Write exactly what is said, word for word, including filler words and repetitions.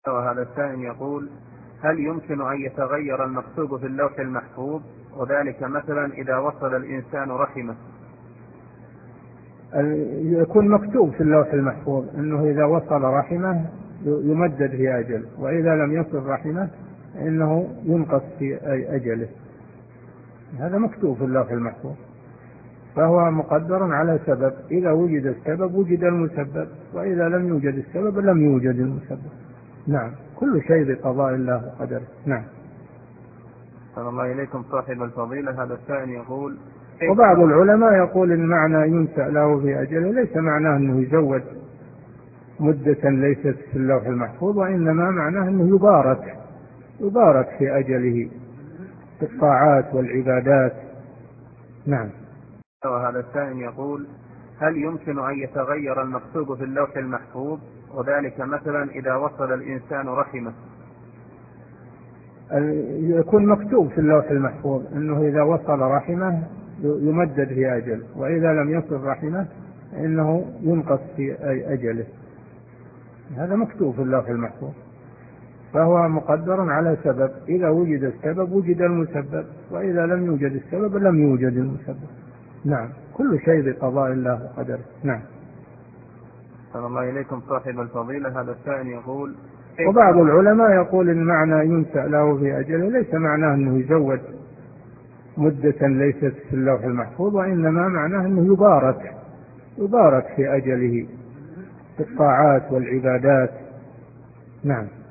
وهذا السائل يقول: هل يمكن أن يتغير المكتوب في اللوح المحفوظ، وذلك مثلا إذا وصل الإنسان رحمه؟ يكون مكتوب في اللوح المحفوظ أنه إذا وصل رحمه يمدد في أجل، وإذا لم يصل رحمه إنه ينقص في أجله. هذا مكتوب في اللوح المحفوظ، فهو مقدر على سبب. إذا وجد السبب وجد المسبب، وإذا لم يوجد السبب لم يوجد المسبب. نعم، كل شيء بقضاء الله وقدره. نعم. صلى الله إليكم صاحب الفضيلة. هذا السائل يقول: وبعض العلماء يقول إن معنى ينسأ له في أجله ليس معناه أنه يزود مدة ليست في اللوح المحفوظ، وإنما معناه أنه يبارك يبارك في أجله في الطاعات والعبادات. نعم. وهذا السائل يقول: هل يمكن أن يتغير المكتوب في اللوح المحفوظ، وذلك مثلا إذا وصل الإنسان رحمه؟ يكون مكتوب في اللوح المحفوظ أنه إذا وصل رحمه يمدد في أجل، وإذا لم يصل رحمه إنه ينقص في أجله. هذا مكتوب في اللوح المحفوظ، فهو مقدر على سبب. إذا وجد السبب وجد المسبب، وإذا لم يوجد السبب لم يوجد المسبب. نعم، كل شيء بقضاء الله وقدره. نعم. صلى الله إليكم صاحب الفضيلة. هذا السائل يقول: وبعض العلماء يقول إن معنى ينسأ له في أجله ليس معناه أنه يزود مدة ليست في اللوح المحفوظ، وإنما معناه أنه يبارك يبارك في أجله في الطاعات والعبادات. نعم.